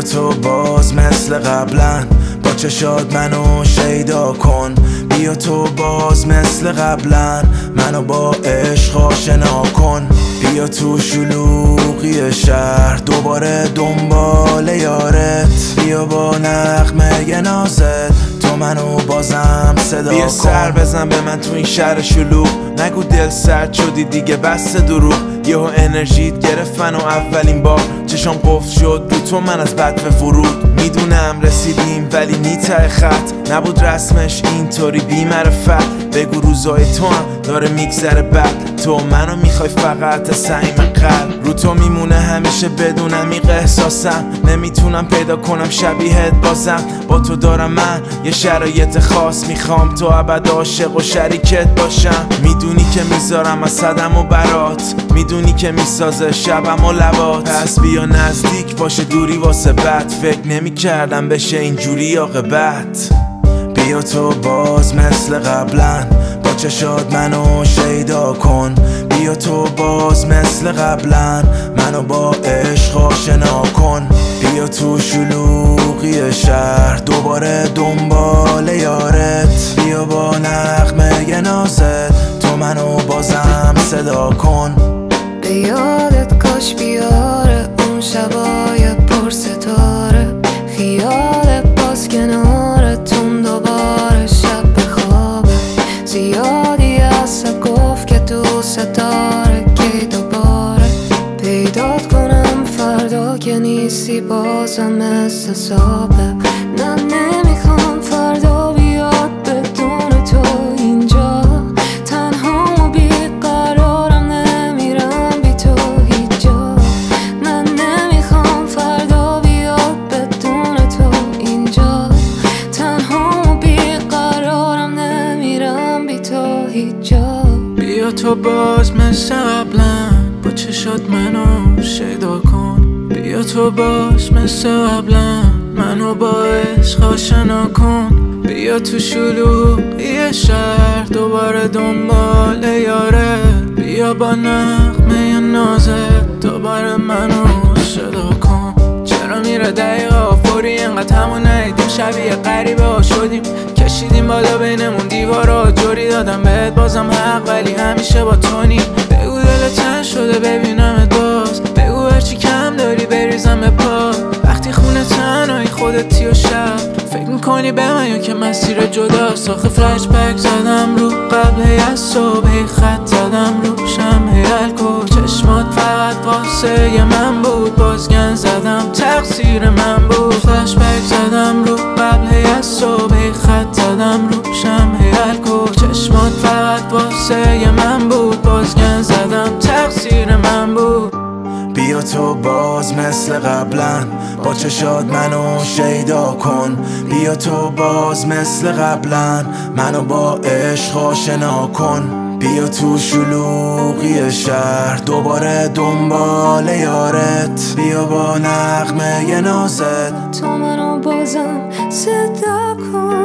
تو باز مثل قبلا با چشات منو شیدا کن. بیا تو باز مثل قبلا منو با عشق آشنا کن. بیا تو شلوغی شهر دوباره دنبال یارت. بیا با نغمه نازت تو منو بازم صدا کن. بیا سر بزن به من تو این شهر شلوغ. نگو دل سرد شدی دیگه بس دروغ. یهو انرژیت گرفت منو اولین بار. چشام قفل شد رو تو من از بد ورود. میدونم رسیدیم ولی نی ته خط نبود رسمش اینطوری بی معرفت. بگو روزای تو هم داره میگذره بد. تو منو میخوای فقط صمیم قلب. رو تو میمونه همیشه بدون عمیق احساسم. نمیتونم پیدا کنم شبیهت بازم. با تو دارم من یه شرایط خاص. میخوام تو ابد عاشق و شریکت باشم. میدونی که میذارم از صدم و برات. میدونی که میسازه شبم و لبات. پس بیا نزدیک باشه دوری واسه بد. فکر نمی کردم بشه اینجوری عاقبت. بیا تو باز مثل قبلا با چشات منو شیدا کن. بیا تو باز مثل قبلا منو با عشق آشنا کن. بیا تو شلوغی شهر دوباره دنبال یارت. بیا با نغمه نازت تو منو بازم صدا کن. به یادت کاش بیاره اون شبای پر ستاره. خیال باز کنارتون دوباره شب بخوابه. زیادی ازت گفت که دوست داره که دوباره پیدات کنم فردا که نیستی بازم مثل صابه. نه نمیخوام فردا بیاد بدون تو اینجا. تنها و بیقرارم نمیرم بی تو هیچ جا. نه نمیخوام فردا بیاد بدون تو اینجا. تنها و بیقرارم نمیرم بی تو هیچ جا. بیا تو باز مثل قبلا با چشات منو شیدا کن. بیا تو باز مثل قبلا منو با عشق آشنا کن. بیا تو شلوغی شهر دوباره دنبال یاره. بیا با نغمه نازت دوباره منو صدا کن. چرا میره دقیقا فوری اینقدر همون ندیدیم. شبیه غریبه ها شدیم کشیدیم بالا بینمون دیوارا. جوری دادم بهت بازم حق ولی همیشه با تو نی. بگو دل تن شده ببینمت باز. بگو هرچی کم داری بریزم به پا. وقتی خونه تنهایی خودتی و شب فکر میکنی به من یا که مسیر جداست. آخه فلش بک زدم رو قبل از صبح. خط زدم رو شمع الکل. چشمات فقط واسه من بود بازگن زدم تقصیر من بود. فلش بک زدم رو قبل از صبح. خط زدم رو شمع الکل. چشمات فقط واسه من بود بازگن زدم تقصیر من بود. بیا تو باز مثل قبلا با چشات منو شیدا کن. بیا تو باز مثل قبلا منو با عشق آشنا کن. بیا تو شلوغی شهر دوباره دنبال یارت. بیا با نغمه نازت تو منو بازم صدا کن.